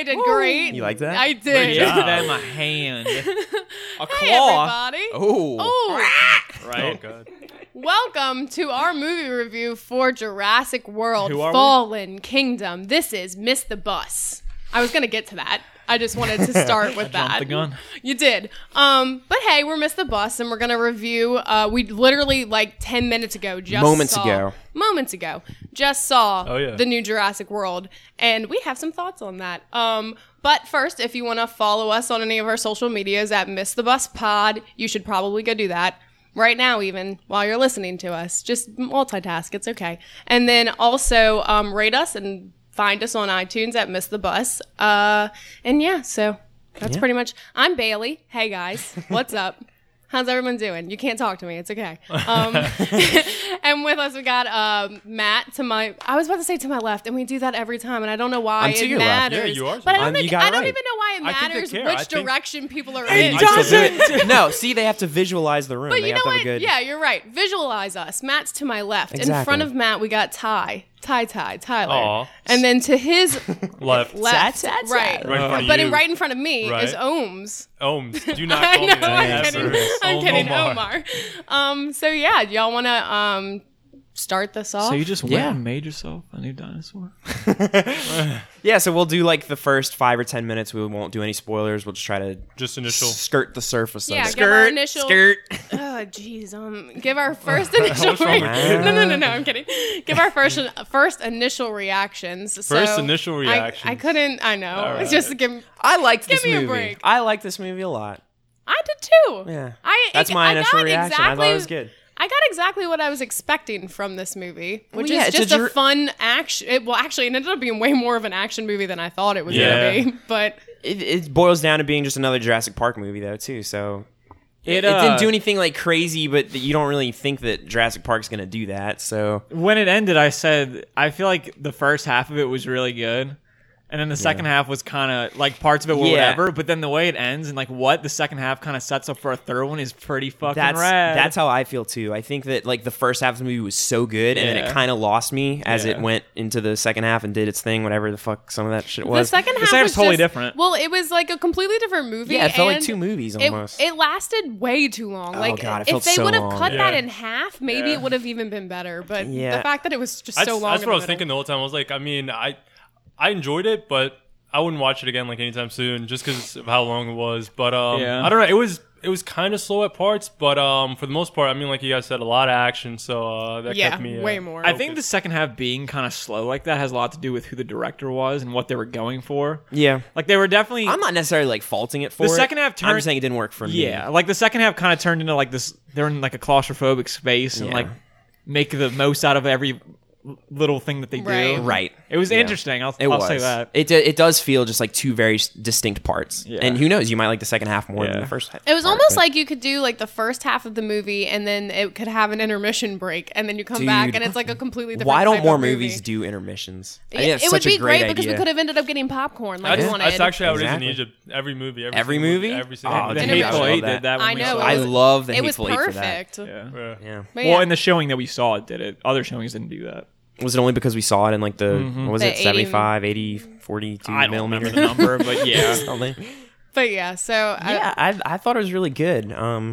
did great. You like that? I did. Give them a hand. A claw. Hey, everybody. Oh. Right? Oh, God. Welcome to our movie review for Jurassic World Who are we? Fallen Kingdom. This is Miss the Bus. I was going to get to that. I just wanted to start with that. Jumped the gun. You did. But hey, we're Miss the Bus, and we're going to review. We literally, like 10 minutes ago, moments ago, just saw the new Jurassic World, and we have some thoughts on that. But first, if you want to follow us on any of our social medias at Miss the Bus Pod, you should probably go do that. Right now, even while you're listening to us, just multitask. It's okay. And then also rate us and find us on iTunes at Miss the Bus. And yeah, so that's pretty much. I'm Bailey. Hey guys, what's up? How's everyone doing? You can't talk to me. It's okay. And with us, we got Matt to my. I was about to say to my left, and we do that every time, and I don't know why it matters. Yeah, you are. But I don't even know why it I think they matters care. which direction people are It in. doesn't. No, see, they have to visualize the room. But they you have know to have what? a good... Yeah, you're right. Visualize us. Matt's to my left. In Exactly. front of Matt, we got Tyler. Aw. And then to his Left. left, Right right. Right in front of But you. right in front of me Right. is Ohms. Ohms. Do not I call know, me that. I'm ever. kidding. I'm kidding, Omar. Omar. So yeah, y'all want to start this off? So you just went Yeah. and made yourself a new dinosaur? Yeah, so we'll do like the first 5 or 10 minutes. We won't do any spoilers. We'll just try to Just initial. skirt the surface Yeah, of it. give our initial. Skirt. Oh, jeez. Give our first initial. What's wrong with you? No. I'm kidding. Give our first initial reactions. First initial reactions. I couldn't. I know. All right. Just give. I liked this Give me a movie. break. I liked this movie a lot. I did too. Yeah. That's my initial reaction. I thought it was good. I got exactly what I was expecting from this movie, which yeah, is it's just a a fun action. Actually, it ended up being way more of an action movie than I thought it was Yeah. going to be. But It boils down to being just another Jurassic Park movie, though, too. So it It didn't do anything like crazy, but you don't really think that Jurassic Park's going to do that. So When it ended, I said, I feel like the first half of it was really good. And then the second half was kind of like parts of it were Yeah. whatever, but then the way it ends and like what the second half kind of sets up for a third one is pretty fucking rad. that's how I feel too. I think that like the first half of the movie was so good, and then it Yeah. kind of lost me as it Yeah. went into the second half and did its thing, whatever the fuck some of that shit the was. second half second was half's totally just- different. Well, it was like a completely different movie. Yeah, it felt like and 2 movies it- almost. It lasted way too long. Like, God, it if felt they so would have long. cut that Yeah. in half, maybe Yeah. it would have even been better. But Yeah. the fact that it was just That's, so long. that's in what I the was thinking the middle. whole time. I was like, I mean, I enjoyed it, but I wouldn't watch it again like anytime soon, just because of how long it was. But Yeah. I don't know. It was kind of slow at parts, but for the most part, I mean, like you guys said, a lot of action. So that Yeah, kept me way more. I think the second half being kind of slow like that has a lot to do with who the director was and what they were going for. Yeah. Like they were definitely I'm not necessarily like faulting it for The it. second half I'm turned- just saying it didn't work for me. Yeah, like the second half kind of turned into like this. They're in like a claustrophobic space and Yeah. like make the most out of every little thing that they Right. do. Right. It was Yeah. interesting. I'll It was. say that. It does feel just like 2 very distinct parts. Yeah. And who knows, you might like the second half more than Yeah. the first half. It was part, almost but- like you could do like the first half of the movie, and then it could have an intermission break, and then you come back, Dude, and it's like a completely different. Why type don't more of movie. movies do intermissions? I think that's It would such a be great because we idea. could have ended up getting popcorn like we That's, wanted. that's actually how it is Exactly. in Egypt. Every movie. Every single movie? Every single Oh, The dude, movie. I Hateful love Eight that. did that. When I we know. saw I it. love the it was Hateful Eight for that. perfect. Yeah. Yeah. Yeah. But Well, yeah. in the showing that we saw, it did it. Other showings didn't do that. Was it only because we saw it in like the, what was The it, 75, 80, 42 I don't millimeter? remember the number, but yeah. Something. But yeah, so Yeah, I thought it was really good.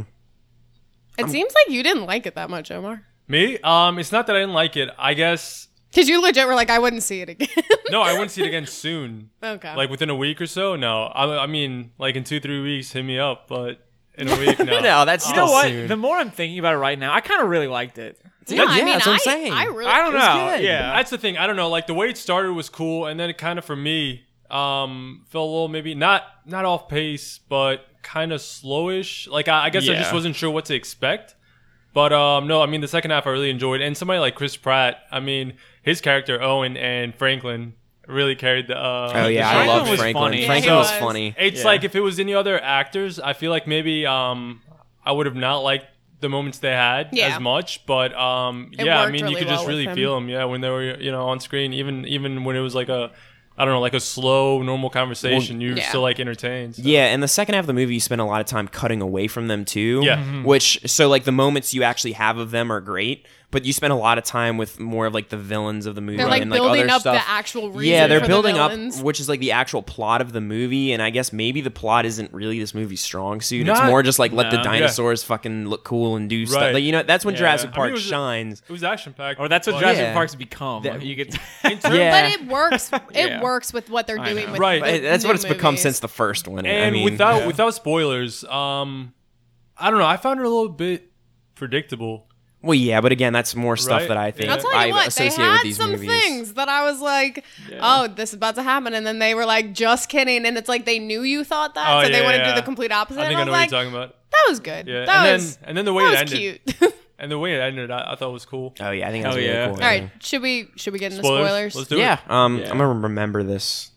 it seems like you didn't like it that much, Omar. Me? It's not that I didn't like it. I guess Because you legit were like, I wouldn't see it again. no, I wouldn't see it again soon. Okay. Like within a week or so. No, I mean, like in 2-3 weeks, hit me up. But in a week, no. No, that's You still know what? soon. The more I'm thinking about it right now, I kind of really liked it. yeah, I mean, that's what I'm saying. I really, I don't It was know. good. Yeah. That's the thing. I don't know. Like the way it started was cool, and then it kind of for me felt a little maybe not off pace, but kind of slowish. Like I guess I just Yeah. wasn't sure what to expect. But no, I mean the second half I really enjoyed, and somebody like Chris Pratt. I mean his character Owen and Franklin really carried the. Oh yeah, I Franklin love was Franklin. funny. Franklin Yeah, was he was. funny. It's Yeah. like if it was any other actors, I feel like maybe I would have not liked the moments they had Yeah. as much, but yeah, I worked mean you really could just well really with him. feel them, yeah, when they were on screen, even when it was like a I don't know, like a slow, normal conversation, you're still like entertained. So. Yeah, and the second half of the movie, you spend a lot of time cutting away from them too. Yeah. Which, so like the moments you actually have of them are great, but you spend a lot of time with more of like the villains of the movie. They're like and, building other up stuff. the actual reason. Yeah, they're for building the up, villains. which is like the actual plot of the movie, and I guess maybe the plot isn't really this movie's strong suit. It's more just like let the dinosaurs fucking look cool and do stuff. Like, you know, that's when Jurassic Park shines. It was action packed. Or that's what Jurassic Park's become. You get But it works. It works with what they're doing. With That's what it's movies. become since the first one. And I mean, without spoilers, I don't know. I found it a little bit predictable. Well, yeah, but again, that's more stuff that I think I'll tell you I what, associate they had with these some movies. things that I was like, oh, this is about to happen. And then they were like, just kidding. And it's like they knew you thought that, so they want to do the complete opposite. I think I know what you're talking about. That was good. Yeah. And then the way it ended. Cute. And the way it ended, I thought was cool. Oh, yeah, I think that's really cool. All right, should we get into spoilers? Let's do it. Yeah, I'm going to remember this.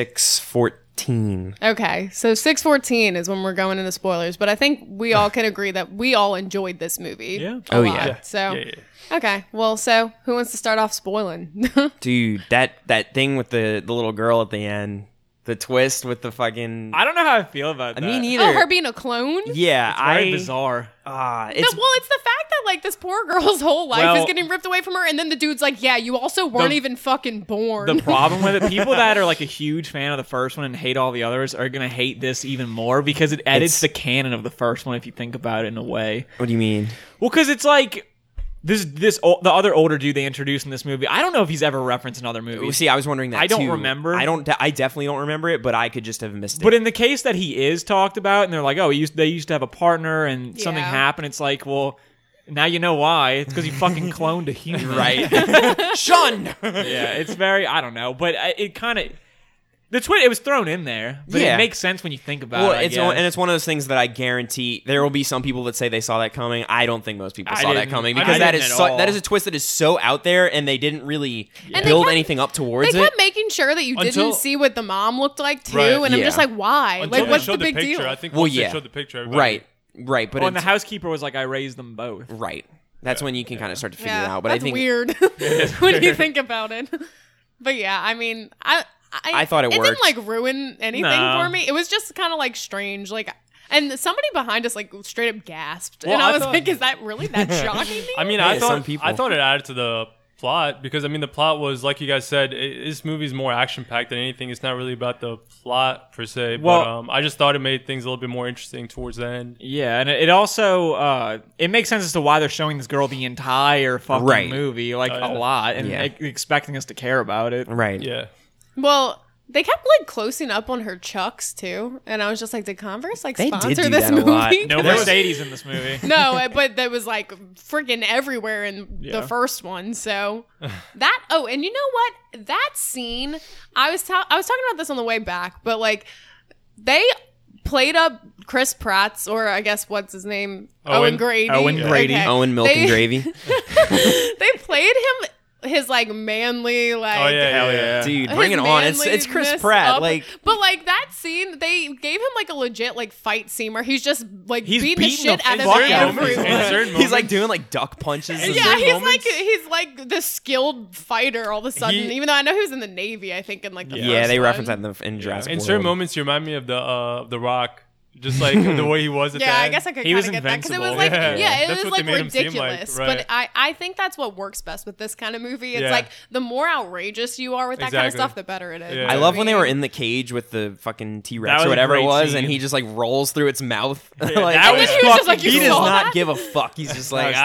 6:14. Okay, so 6:14 is when we're going into spoilers, but I think we all can agree that we all enjoyed this movie. Yeah. A lot. So, okay, well, so who wants to start off spoiling? Dude, that thing with the little girl at the end, the twist with the fucking... I don't know how I feel about that. Me neither. Oh, her being a clone? Yeah, It's very bizarre. It's the fact that like this poor girl's whole life is getting ripped away from her, and then the dude's like, "Yeah, you also weren't even fucking born." The problem with it, people that are like a huge fan of the first one and hate all the others are gonna hate this even more because it edits the canon of the first one. If you think about it in a way. What do you mean? Well, because it's like. The other older dude they introduced in this movie, I don't know if he's ever referenced in other movies. See, I was wondering that I don't too. remember. I definitely don't remember it, but I could just have missed it. But in the case that he is talked about, and they're like, oh, they used to have a partner, and something happened. It's like, well, now you know why. It's because he fucking cloned a human, right? Shun. Yeah, it's very. I don't know, but it kind of. It was thrown in there, but it makes sense when you think about it. And it's one of those things that I guarantee there will be some people that say they saw that coming. I don't think most people saw that coming because that is a twist that is so out there, and they didn't really build anything up towards it. They kept making sure that you didn't see what the mom looked like too, and I'm just like, why? Until what's they the big picture, deal? I think once they showed the picture, right. But and the housekeeper was like, I raised them both. Right. That's when you can kind of start to figure it out. But that's I think weird when you think about it. But yeah, I mean, I thought it worked. It didn't like ruin anything for me. It was just kind of like strange, like. And somebody behind us like straight up gasped, and I was like, "Is that really that shocking?" I mean, I thought it added to the plot because I mean, the plot was like you guys said, this movie's more action packed than anything. It's not really about the plot per se. Well, but I just thought it made things a little bit more interesting towards the end. Yeah, and it also it makes sense as to why they're showing this girl the entire fucking movie, like a lot, and expecting us to care about it. Right. Yeah. Well, they kept like closing up on her Chucks too, and I was just like, did Converse like sponsor this movie? No Mercedes in this movie. No, but that was like freaking everywhere in the first one. So that. Oh, and you know what? That scene. I was talking about this on the way back, but like they played up Chris Pratt's, or I guess what's his name, Owen Grady. Owen Grady. Okay. Owen Milk and Gravy. They played him. His like manly like hell yeah, dude, bring it on. It's Chris Pratt, but like that scene, they gave him like a legit like fight scene where he's just like beating the shit out of everyone. He's like doing like duck punches. Yeah, he's like the skilled fighter all of a sudden. Even though I know he was in the Navy, I think in like the first they one. reference that in Jurassic World. In certain moments, you remind me of the Rock. Just like the way he was at the end. I guess I could kind of get that because it was like, it was like ridiculous. Like, but I think that's what works best with this kind of movie. It's like the more outrageous you are with that kind of stuff, the better it is. Yeah. I love when they were in the cage with the fucking T-Rex or whatever it was, and he just like rolls through its mouth. He does not give a fuck. He's just like,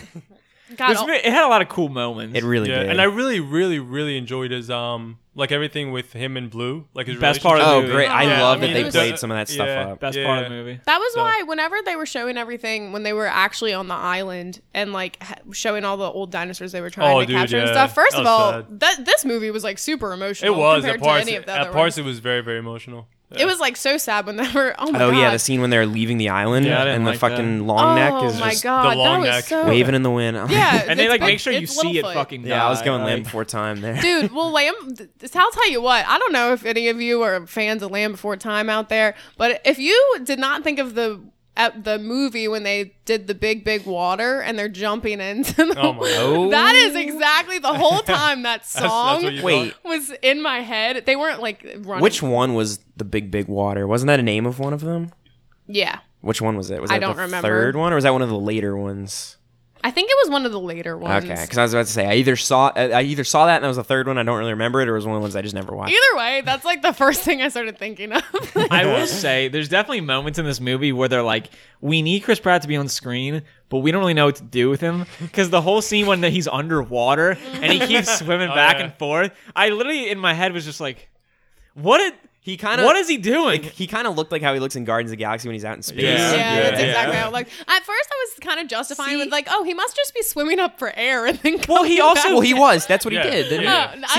it had a lot of cool moments. It really did. And I really, really, really enjoyed his like everything with him and Blue, like his best part of the movie. Great! I love that they played some of that stuff up. Best part of the movie. That was why whenever they were showing everything when they were actually on the island and like showing all the old dinosaurs they were trying to capture and stuff. First of all, this movie was like super emotional. It was compared to any of the other parts. ones. It was very, very emotional. It was like so sad when they were. Oh my god! Yeah, the scene when they're leaving the island and the fucking long neck is just god, the long that neck was so... waving in the wind. Yeah, and they like make sure you see it fucking. Yeah, I was going Land Before Time there, dude. Well, I'll tell you what. I don't know if any of you are fans of Land Before Time out there, but if you did not think of the at the movie when they did the big water and they're jumping into the that is exactly the whole time that song was in my head. They weren't like running. Which one was the big water? Wasn't that a name of one of them? Yeah. Which one was it? Was that I don't the remember. third one, or was that one of the later ones? I think it was one of the later ones. Okay, because I was about to say I either saw that and that was the third one. I don't really remember it, or it was one of the ones I just never watched. Either way, that's like the first thing I started thinking of. I will say, there's definitely moments in this movie where they're like, we need Chris Pratt to be on screen, but we don't really know what to do with him, because the whole scene when he's underwater and he keeps swimming back and forth, I literally in my head was just like, what is he doing? He kind of looked like how he looks in Guardians of the Galaxy when he's out in space. Yeah, that's exactly how it looked. At first, I was kind of justifying with like, oh, he must just be swimming up for air and then he was. That's what he did, didn't he?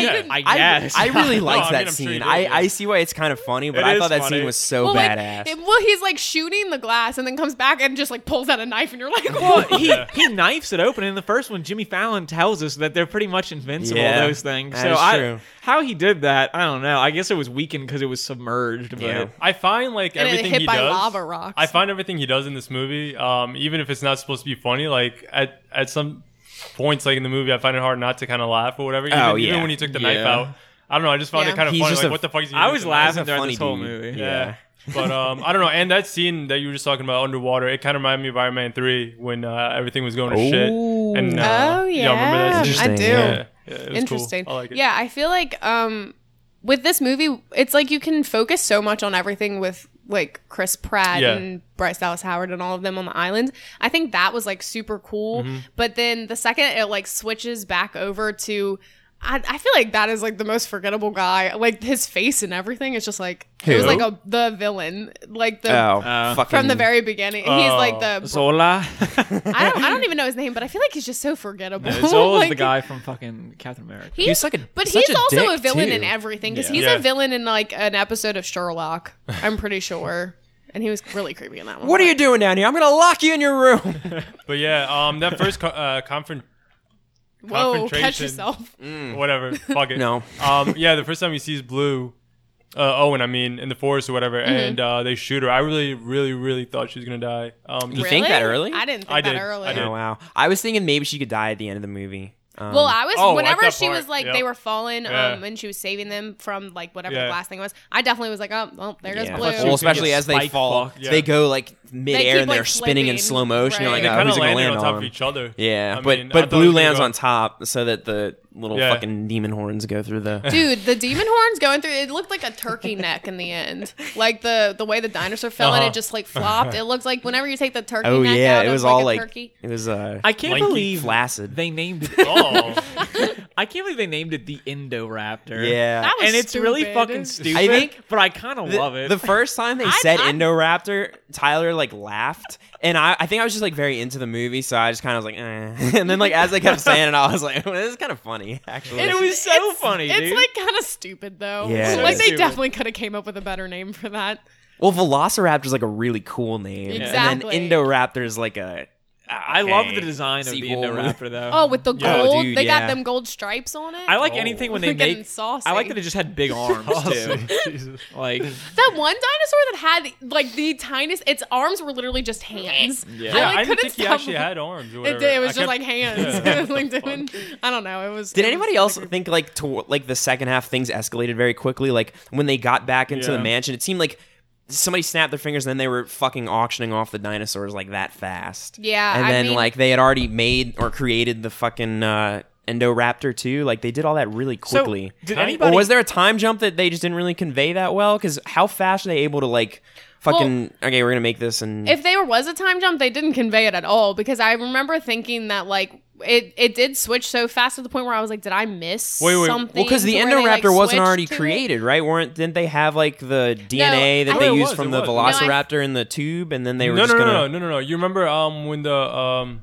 I guess. I really liked that scene. I see why it's kind of funny, but I thought that scene was so badass. He's like shooting the glass and then comes back and just like pulls out a knife and you're like, well, he knifes it open. In the first one, Jimmy Fallon tells us that they're pretty much invincible, those things. So how he did that, I don't know. I guess it was weakened because it was submerged. But I find like everything he does. Lava rocks. I find everything he does in this movie, even if it's not supposed to be funny, like at some points, like in the movie, I find it hard not to kind of laugh or whatever. Even when he took the knife out, I don't know. I just found it kind of funny. Like, what the fuck is he doing? I was laughing throughout this whole movie. Yeah. But I don't know. And that scene that you were just talking about underwater, it kind of reminded me of Iron Man 3 when everything was going to shit. And remember that scene? I do. Yeah, it was interesting. Cool. I like it. Yeah, I feel like with this movie, it's like you can focus so much on everything with like Chris Pratt and Bryce Dallas Howard and all of them on the island. I think that was like super cool. But then the second it like switches back over to, I feel like that is like the most forgettable guy. Like his face and everything is just like it was like the villain, like the from the very beginning. He's like the Zola. I don't even know his name, but I feel like he's just so forgettable. No, Zola's like, the guy from fucking Captain America. He's also a villain in everything because he's a villain in like an episode of Sherlock. I'm pretty sure. And he was really creepy in that one. What are you doing down here? I'm gonna lock you in your room. But yeah, that first confrontation. Whoa, catch yourself. Whatever. Fuck it. No. The first time he sees Blue, Owen, in the forest or whatever, and they shoot her. I really, really, really thought she was going to die. You think that early? I didn't think that early. I did. Oh, wow. I was thinking maybe she could die at the end of the movie. Well, I was whenever she was like they were falling and she was saving them from like whatever the last thing was. I definitely was like, oh, well, there goes Blue. Well, especially as they fall, they go like midair and they're spinning in slow motion. You're like, oh, who's going to land on top of each other? Yeah, but Blue lands on top so that the little fucking demon horns go through the. Dude, the demon horns going through it looked like a turkey neck in the end. Like the way the dinosaur fell and it just like flopped. It looked like whenever you take the turkey neck out, it was all like turkey. It was I can't believe flaccid. They named it. I can't believe they named it the Indoraptor. Yeah, that was and it's really fucking stupid. I think, but I kind of love it. The first time they said Indoraptor, Tyler like laughed, and I think I was just like very into the movie, so I just kind of was like, eh. And then like as they kept saying it, I was like, well, this is kind of funny actually. It was so funny. Dude. It's like kind of stupid though. Yeah, like they definitely could have came up with a better name for that. Well, Velociraptor's like a really cool name, exactly. And then Indoraptor's like a. I love the design of the Indoraptor though. Oh, with the gold, they got them gold stripes on it. I like anything when they make. Saucy. I like that it just had big arms too. Like that one dinosaur that had like the tiniest. Its arms were literally just hands. Yeah, I didn't think he actually had arms. Or whatever. It was just like hands. Like doing, I don't know. It was. Did anybody else think like the second half things escalated very quickly? Like when they got back into the mansion, it seemed like. Somebody snapped their fingers and then they were fucking auctioning off the dinosaurs like that fast. Yeah. And then like they had already made or created the fucking Indoraptor too. Like they did all that really quickly. So, did anybody... Or was there a time jump that they just didn't really convey that well? Because how fast are they able to like fucking, okay, we're going to make this and... If there was a time jump, they didn't convey it at all. Because I remember thinking that like it did switch so fast to the point where I was like, did I miss something? Well, because the Indoraptor wasn't already created, right? Didn't they have like the DNA that they used from the Velociraptor in the tube, and then they were just gonna... No. You remember when the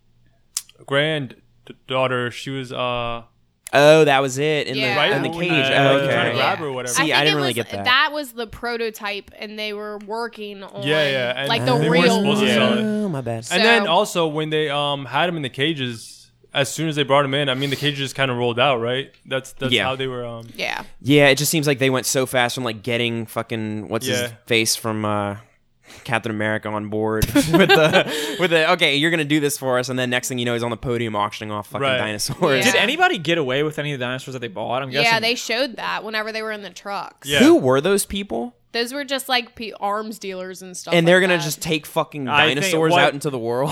granddaughter, she was Oh, that was it in the cage. Trying to grab her or whatever. See, I didn't really get that. That was the prototype, and they were working on and like the they real weren't supposed to sell it. Oh, my bad. And then also when they had him in the cages, as soon as they brought him in, I mean the cages just kind of rolled out, right? That's how they were. Yeah. Yeah, it just seems like they went so fast from like getting fucking what's his face from Captain America on board with the okay, you're gonna do this for us, and then next thing you know, he's on the podium auctioning off fucking dinosaurs. Did anybody get away with any of the dinosaurs that they bought? I'm guessing. Yeah, they showed that whenever they were in the trucks. Yeah. Who were those people? Those were just like arms dealers and stuff. And they're like gonna just take fucking dinosaurs out into the world.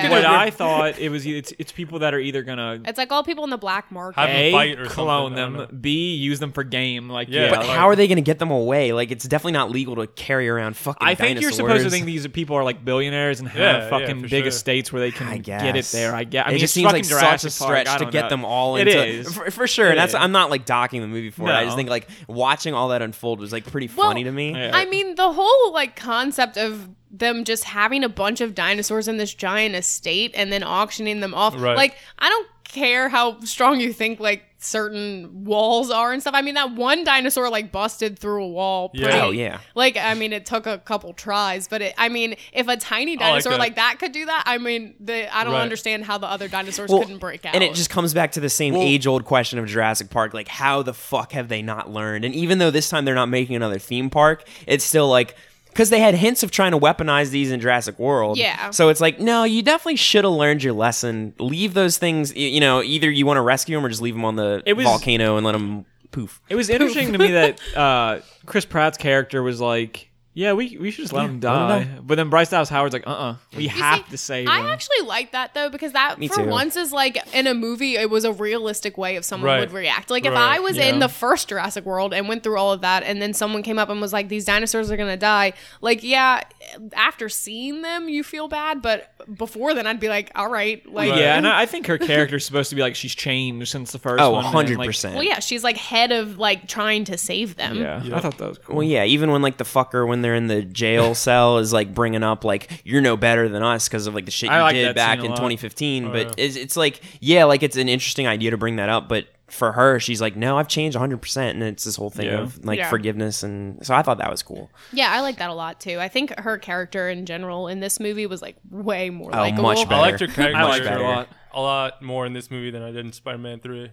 I thought it was. It's people that are either gonna. It's like all people in the black market. A, clone them. B, use them for game. Like but how are they gonna get them away? Like it's definitely not legal to carry around fucking. I think dinosaurs. You're supposed to think these people are like billionaires and have fucking big estates where they can get it there. I guess. I mean, it just seems like such a stretch to get them all into. It is for sure. And that's I'm not like docking the movie for it. I just think like watching all that unfold was like pretty funny to me. I mean the whole like concept of them just having a bunch of dinosaurs in this giant estate and then auctioning them off. Like I don't care how strong you think like certain walls are and stuff. I mean that one dinosaur like busted through a wall. Like I mean it took a couple tries, but I mean if a tiny dinosaur like that could do that, I mean I don't understand how the other dinosaurs couldn't break out. And it just comes back to the same age-old question of Jurassic Park, like how the fuck have they not learned? And even though this time they're not making another theme park, it's still like because they had hints of trying to weaponize these in Jurassic World. Yeah. So it's like, no, you definitely should have learned your lesson. Leave those things, you know, either you want to rescue them or just leave them on the volcano and let them poof. It was interesting to me that Chris Pratt's character was like, yeah, we should just let him die. But then Bryce Dallas Howard's like, we have to save him. I actually like that, though, because that, once, is like, in a movie, it was a realistic way of someone would react. Like, if I was in the first Jurassic World and went through all of that, and then someone came up and was like, these dinosaurs are going to die, like, yeah, after seeing them, you feel bad, but before then, I'd be like, all right. Like, yeah, and I think her character's supposed to be like, she's changed since the first one. 100%. Like, well, yeah, she's like head of, like, trying to save them. Yeah, I thought that was cool. Well, yeah, even when, like, the fucker, when they're in the jail cell is like bringing up like you're no better than us because of like the shit you did back in 2015 but it's like like it's an interesting idea to bring that up, but for her she's like, no, I've changed 100%, and it's this whole thing of like forgiveness, and so I thought that was cool. Yeah, I like that a lot too. I think her character in general in this movie was like way more likable. Much better. I liked her character a lot more in this movie than I did in Spider-Man 3.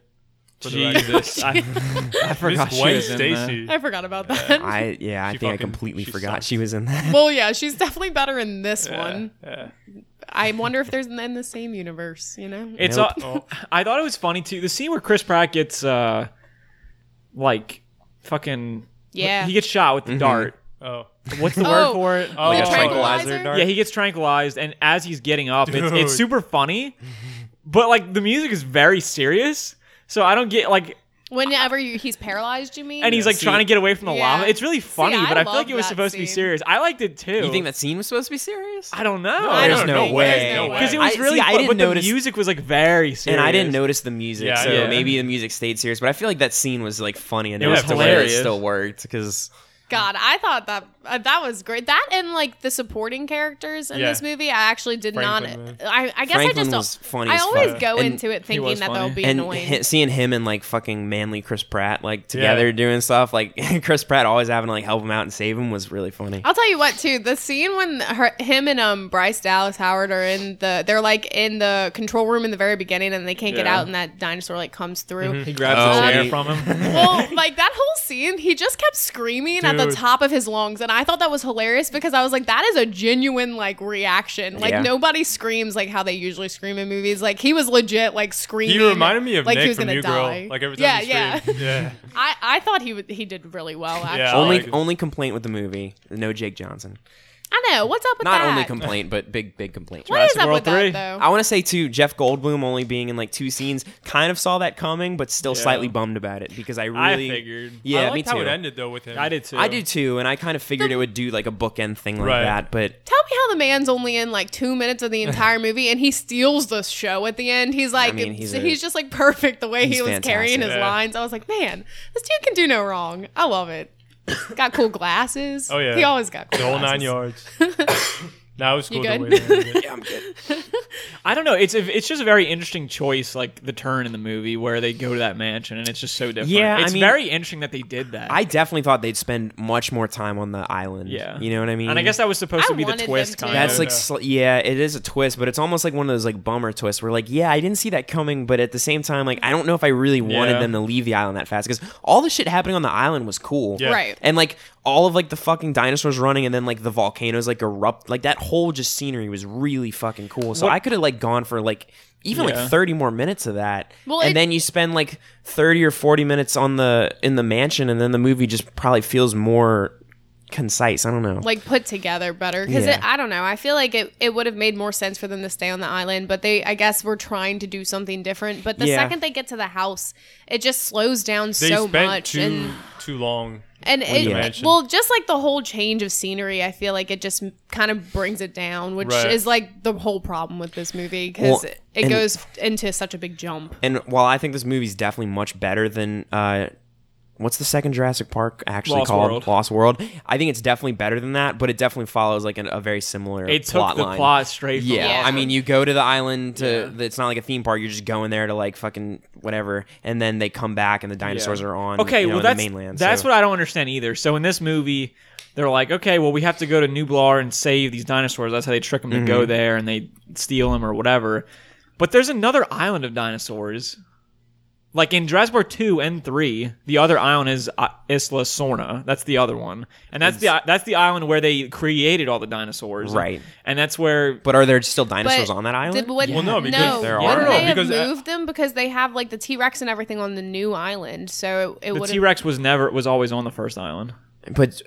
Jesus, I forgot she was in that. I forgot about that. I think I completely forgot she was in that. Well, yeah, she's definitely better in this one. Yeah. I wonder if there's in the same universe. You know, it's. I thought it was funny too. The scene where Chris Pratt gets like fucking he gets shot with the dart. Oh. What's the word for it? Oh, like a tranquilizer dart? Yeah, he gets tranquilized, and as he's getting up, it's super funny, but like the music is very serious. So I don't get like whenever he's paralyzed, you mean? And he's like trying to get away from the lava. It's really funny, but I feel like it was supposed to be serious. I liked it too. You think that scene was supposed to be serious? I don't know. There's no way. Because it was really fun, but the music was like very serious. And I didn't notice the music, so maybe the music stayed serious. But I feel like that scene was like funny enough. It was hilarious. It still worked because. God, I thought that was great. That and like the supporting characters in this movie, I actually did Franklin, not. I guess Franklin I just was funny. I as always fuck. go into it thinking that they'll be annoying. Seeing him and like fucking manly Chris Pratt like together doing stuff, like Chris Pratt always having to like help him out and save him was really funny. I'll tell you what too, the scene when him and Bryce Dallas Howard are they're like in the control room in the very beginning and they can't get out and that dinosaur like comes through. He grabs the chair from him. Well, like that whole scene, he just kept screaming at the top of his lungs. And I thought that was hilarious because I was like, that is a genuine like reaction. Like nobody screams like how they usually scream in movies. Like he was legit like screaming. He reminded me of like Nick he was from gonna New die. Girl. Like every time he screamed. Yeah. I thought he did really well actually. Only complaint with the movie, no Jake Johnson. I know. What's up with Not that? Not only complaint, but big complaint. What is up with that, though? I want to say, too, Jeff Goldblum only being in, like, 2 scenes, kind of saw that coming, but still slightly bummed about it, because I figured. Yeah, I liked me too. how it ended, though, with him. I did, too. I did, too, and I kind of figured it would do, like, a bookend thing like that, but... Tell me how the man's only in, like, 2 minutes of the entire movie, and he steals the show at the end. He's, like... he's just, like, perfect the way he was carrying his lines. I was like, man, this dude can do no wrong. I love it. Got cool glasses. Oh, yeah. He always got cool glasses. The whole 9 yards. Now it's cool. You good? Yeah, I'm good. I don't know. It's just a very interesting choice, like the turn in the movie where they go to that mansion and it's just so different. Yeah, it's very interesting that they did that. I definitely thought they'd spend much more time on the island. Yeah, you know what I mean. And I guess that was supposed to be the twist. Kind That's like, it is a twist, but it's almost like one of those like bummer twists where like, yeah, I didn't see that coming, but at the same time, like, I don't know if I really wanted them to leave the island that fast because all the shit happening on the island was cool, right? And like all of like the fucking dinosaurs running, and then like the volcanoes like erupt. Like that whole just scenery was really fucking cool. So I could have like gone for like even like 30 more minutes of that, and then you spend like 30 or 40 minutes in the mansion, and then the movie just probably feels more concise. I don't know, like put together better, because I don't know, I feel like it would have made more sense for them to stay on the island, but I guess were trying to do something different. But the second they get to the house, it just slows down so much, and too long. And just like the whole change of scenery, I feel like it just kind of brings it down, which is like the whole problem with this movie, because it goes into such a big jump. And while I think this movie's definitely much better than what's the second Jurassic Park actually called? Lost World. I think it's definitely better than that, but it definitely follows like a very similar It took plot the line. plot straight from I mean, you go to the island it's not like a theme park. You're just going there to like fucking whatever, and then they come back and the dinosaurs are on the mainland. That's what I don't understand either. So in this movie, they're like, okay, well, we have to go to Nublar and save these dinosaurs. That's how they trick them to go there, and they steal them or whatever. But there's another island of dinosaurs. Like in Jurassic Park 2 and 3, the other island is Isla Sorna. That's the other one, and that's the island where they created all the dinosaurs, right? And that's where. But are there still dinosaurs on that island? No, because there are. Wouldn't they have moved them, because they have like the T-Rex and everything on the new island? So it would. The T-Rex was always on the first island, but.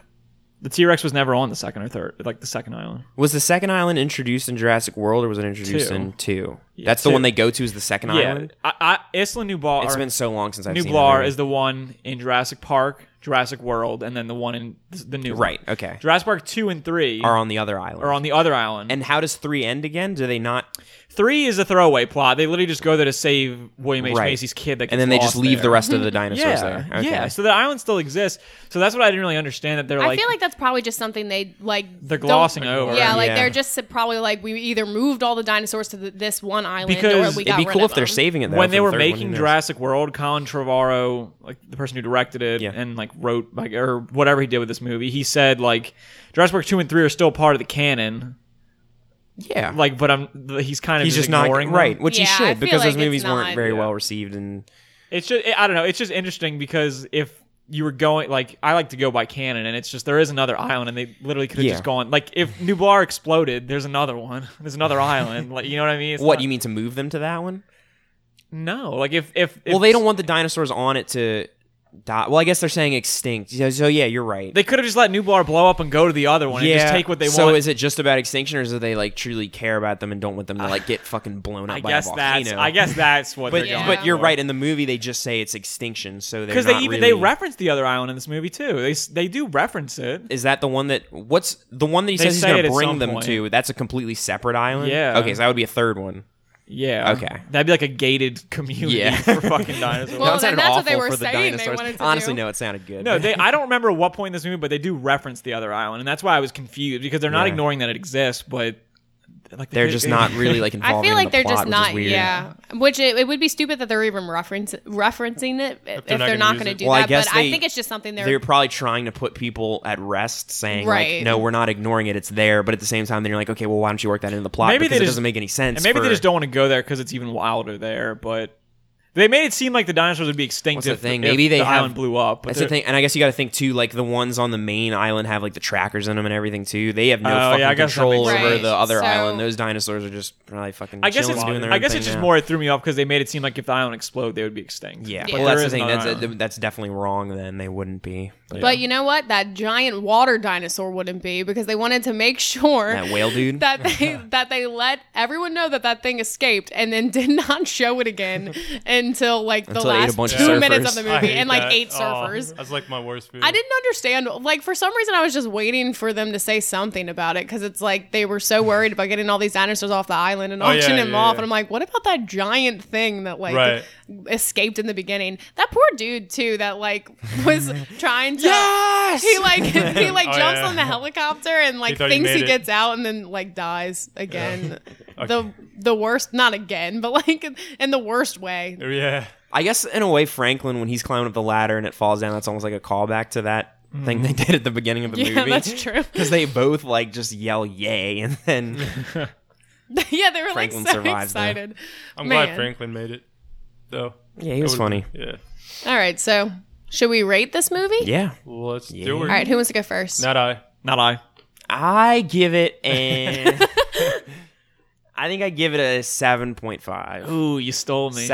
The T-Rex was never on the second or third, like the second island. Was the second island introduced in Jurassic World, or was it introduced in 2? Yeah, That's 2. The one they go to is the second island? Isla Nublar. It's been so long since I've seen it. Nublar is the one in Jurassic Park, Jurassic World, and then the one in the new one. Right, okay. Jurassic Park 2 and 3 are on the other island. And how does 3 end again? Do they not... 3 is a throwaway plot. They literally just go there to save William H. Macy's kid that gets and then they just leave there. the rest of the dinosaurs there. Okay. Yeah, so the island still exists. So that's what I didn't really understand, that they're like... I feel like that's probably just something they, like... They're glossing over. Yeah, like they're just probably like, we either moved all the dinosaurs to this one island, because or we got it'd be cool if they're saving it, though. When they were making Jurassic World, Colin Trevorrow, like the person who directed it and like wrote, like, or whatever he did with this movie, he said, like, Jurassic Park 2 and 3 are still part of the canon. Yeah, like, but he's kind of just ignoring not right, which he should, because like those movies weren't very well received, and it's just I don't know. It's just interesting because if you were going, like, I like to go by canon, and it's just there is another island, and they literally could have just gone, like, if Nublar exploded, there's another one, there's another island, like, you know what I mean? What you mean, to move them to that one? No, like if well, they don't want the dinosaurs on it to die. Well, I guess they're saying extinct. So yeah, you're right. They could have just let Nublar blow up and go to the other one and just take what they want. So is it just about extinction, or do they like truly care about them and don't want them to like get fucking blown up by a volcano? I guess that's what they're going But you're right. In the movie, they just say it's extinction. So because they reference the other island in this movie too. They do reference it. Is that the one that? What's the one that he says he's going to bring them to? That's a completely separate island. Yeah. Okay, so that would be a third one. Yeah. Okay. That'd be like a gated community for fucking dinosaurs. Well, that's what they were saying they wanted to Honestly, do. no, it sounded good. No, I don't remember what point in this movie, but they do reference the other island, and that's why I was confused, because they're not ignoring that it exists, but like they're just not really like involved. I feel like they're just not. Yeah, which it would be stupid that they're even referencing it if they're not going to do that. But I think it's just something they're probably trying to put people at rest, saying like, no, we're not ignoring it. It's there, but at the same time, then you're like, okay, well, why don't you work that into the plot? Maybe because it doesn't make any sense. And maybe they just don't want to go there because it's even wilder there, but. They made it seem like the dinosaurs would be extinct if the island blew up. That's the thing, and I guess you got to think too. Like the ones on the main island have like the trackers in them and everything too. They have no fucking control over the other island. Those dinosaurs are just probably fucking. I guess chilling, doing their I own guess thing it's just now. more it threw me off because they made it seem like if the island exploded, they would be extinct. Yeah, well, that's the thing. That's definitely wrong. Then they wouldn't be. But you know what? That giant water dinosaur wouldn't be, because they wanted to make sure that whale dude that they let everyone know that thing escaped, and then did not show it again until like the last 2 minutes of the movie, and like 8 surfers. That's like my worst fear. I didn't understand. Like, for some reason, I was just waiting for them to say something about it, because it's like they were so worried about getting all these dinosaurs off the island and auctioning them off. And I'm like, what about that giant thing that like escaped in the beginning? That poor dude too, that like was trying to. Yes! He jumps on the helicopter and like thinks he gets out, and then like dies again. Okay. The worst, not again, but like in the worst way. Yeah. I guess in a way, Franklin, when he's climbing up the ladder and it falls down, that's almost like a callback to that thing they did at the beginning of the movie. Yeah, that's true. Because they both like just yell "yay" and then yeah, they were Franklin like so survives excited. Though. I'm glad Franklin made it, though. Yeah, he was funny. Yeah. All right, so Should we rate this movie? Yeah. Well, let's do it. All right, who wants to go first? Not I. I give it I think I give it a 7.5. Ooh, you stole me.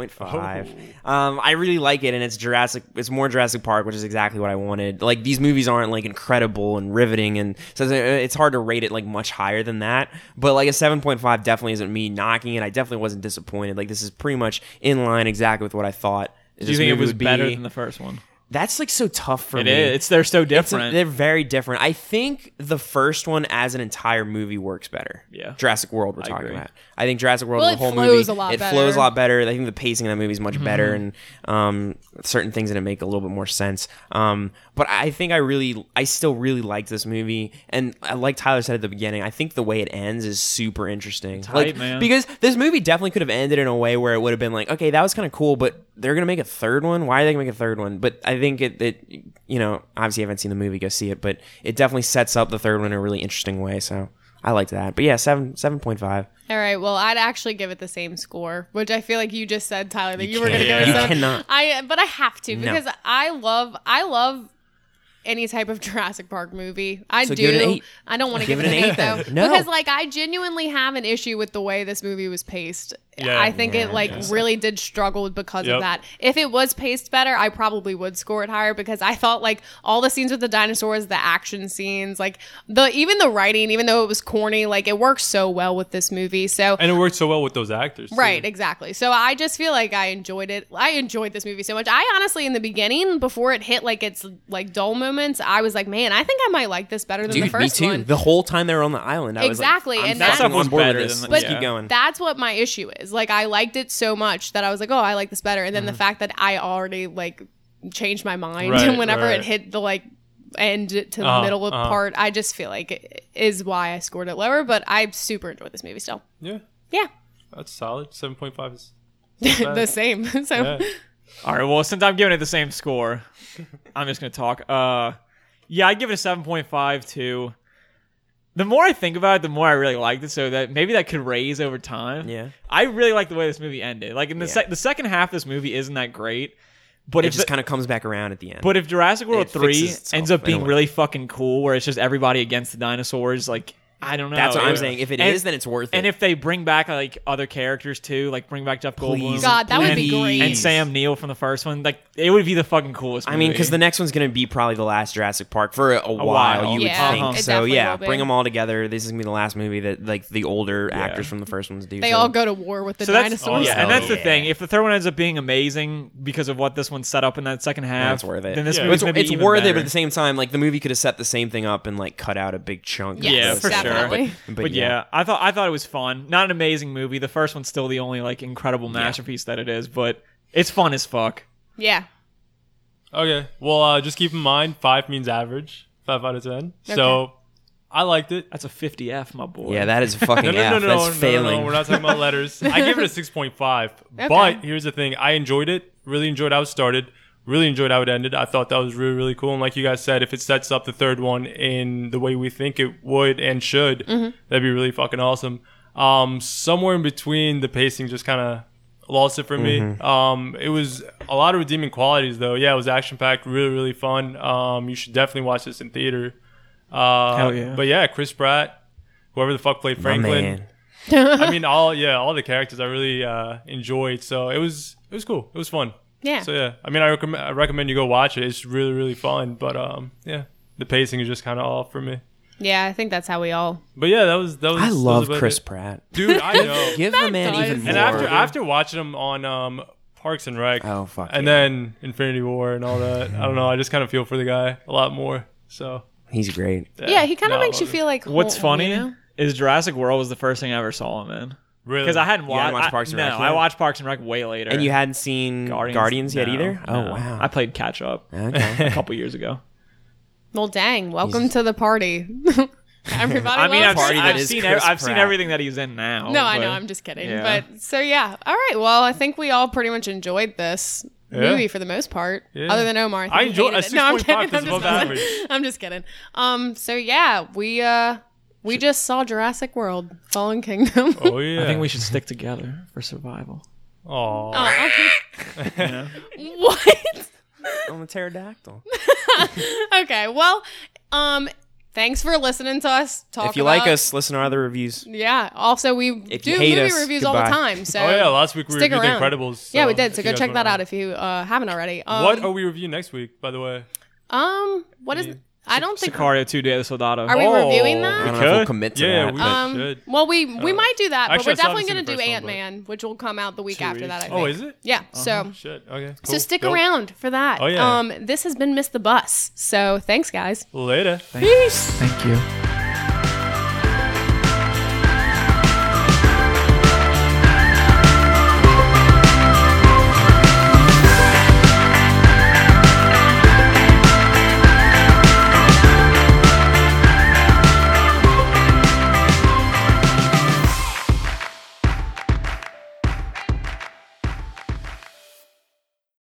7.5. I really like it, and it's more Jurassic Park, which is exactly what I wanted. Like, these movies aren't like incredible and riveting, and so it's hard to rate it like much higher than that. But like a 7.5 definitely isn't me knocking it. I definitely wasn't disappointed. Like, this is pretty much in line exactly with what I thought. Do you think it was better than the first one? That's like so tough for me. It is. They're so different. They're very different. I think the first one as an entire movie works better. Yeah. Jurassic World we're talking about. I think Jurassic World, the whole movie, flows a lot better. I think the pacing of that movie is much better, and certain things in it make a little bit more sense. But I think I still really liked this movie, and like Tyler said at the beginning, I think the way it ends is super interesting. Tight, man. Because this movie definitely could have ended in a way where it would have been like, okay, that was kind of cool, but they're gonna make a third one. Why are they gonna make a third one? But I think it you know, obviously I haven't seen the movie, go see it, but it definitely sets up the third one in a really interesting way. So I liked that. But yeah, 7.5. All right. Well, I'd actually give it the same score, which I feel like you just said, Tyler, that you were going to give it. You cannot. But I have to because I love any type of Jurassic Park movie. I do. Give it an 8. I don't want to give it an 8 though, no. because like I genuinely have an issue with the way this movie was paced. I think it really did struggle because of that. If it was paced better, I probably would score it higher because I thought like all the scenes with the dinosaurs, the action scenes, like even the writing, even though it was corny, like it works so well with this movie. And it worked so well with those actors too. Right, exactly. So I just feel like I enjoyed it. I enjoyed this movie so much. I honestly, in the beginning, before it hit like its like dull moments, I was like, man, I think I might like this better than the first me too. one. The whole time they were on the island, I was like, and that stuff was better than Let's keep going. That's what my issue is. Like, I liked it so much that I was like, oh, I like this better. And then the fact that I already like changed my mind whenever it hit the like end to the middle of part, I just feel like it is why I scored it lower. But I super enjoyed this movie still. Yeah. That's solid. 7.5 is the same. So all right. Well, since I'm giving it the same score, I'm just gonna talk. Yeah, I give it a 7.5 too. The more I think about it, the more I really liked it. So that maybe that could raise over time. Yeah, I really like the way this movie ended. Like in the second half of this movie isn't that great, but it just kind of comes back around at the end. But if Jurassic World 3 ends up being really fucking cool, where it's just everybody against the dinosaurs, like I don't know. That's what I'm saying. If it is, then it's worth it. And if they bring back like other characters too, like bring back Jeff Goldblum, God, that would be great, and Sam Neill from the first one, like it would be the fucking coolest movie. I mean, because the next one's gonna be probably the last Jurassic Park for a while. You would think. So yeah, bring them all together. This is gonna be the last movie that like the older actors from the first ones do. They all go to war with the dinosaurs. And that's the thing. If the third one ends up being amazing because of what this one set up in that second half, it's worth it. Then this movie's gonna be it's worth it, but at the same time, like the movie could have set the same thing up and like cut out a big chunk. Yeah, for sure. But yeah, I thought it was fun. Not an amazing movie. The first one's still the only like incredible masterpiece that it is, but it's fun as fuck. Yeah. Okay. Well, just keep in mind 5 means average. 5 out of 10. Okay. So I liked it. That's a 50F, my boy. Yeah, that is a fucking F. That's failing. No, we're not talking about letters. I give it a 6.5. Okay. But here's the thing. I enjoyed it. Really enjoyed how it started. Really enjoyed how it ended. I thought that was really, really cool. And like you guys said, if it sets up the third one in the way we think it would and should, that'd be really fucking awesome. Somewhere in between, the pacing just kind of lost it for me. It was a lot of redeeming qualities, though. Yeah, it was action-packed, really, really fun. You should definitely watch this in theater. Hell yeah. But yeah, Chris Pratt, whoever the fuck played Franklin. I mean, all the characters I really enjoyed. So it was cool. It was fun. Yeah. So yeah, I mean, I recommend you go watch it. It's really, really fun. But yeah, the pacing is just kind of off for me. Yeah, I think that's how we all. But yeah, that was. I love Chris Pratt, dude. I know. Give the man even more. And after watching him on Parks and Rec, then Infinity War and all that, I don't know. I just kind of feel for the guy a lot more. So he's great. Yeah, he kind of makes you feel like. What's funny is Jurassic World was the first thing I ever saw him in. Really? Because I hadn't watched Parks and Rec. I watched Parks and Rec way later. And you hadn't seen Guardians yet either? No. Oh, wow. I played catch up a couple years ago. Well, dang. Welcome to the party. Everybody I've seen everything that he's in now. No, I know. I'm just kidding. Yeah. But so, yeah. All right. Well, I think we all pretty much enjoyed this movie for the most part. Yeah. Other than Omar. I enjoyed it. No, I'm kidding. I'm just kidding. So, yeah. We just saw Jurassic World, Fallen Kingdom. Oh, yeah. I think we should stick together for survival. Aww. Yeah. What? pterodactyl. Okay, well, thanks for listening to us talk. If you like us, listen to our other reviews. Yeah. Also, we do movie reviews all the time. So last week we reviewed The Incredibles. So yeah, we did. So go check that out if you haven't already. What are we reviewing next week, by the way? What is? I don't think Sicario 2: Day of the Soldado. Are we reviewing that? I don't know if we'll commit to that. We should. Well, we might do that, but we're definitely going to do Ant-Man, which will come out the week after that, I think. Oh, is it? Yeah, so shit. Okay, cool. So stick around for that. Oh, yeah. This has been Miss the Bus, so thanks, guys. Later. Peace. Thank you.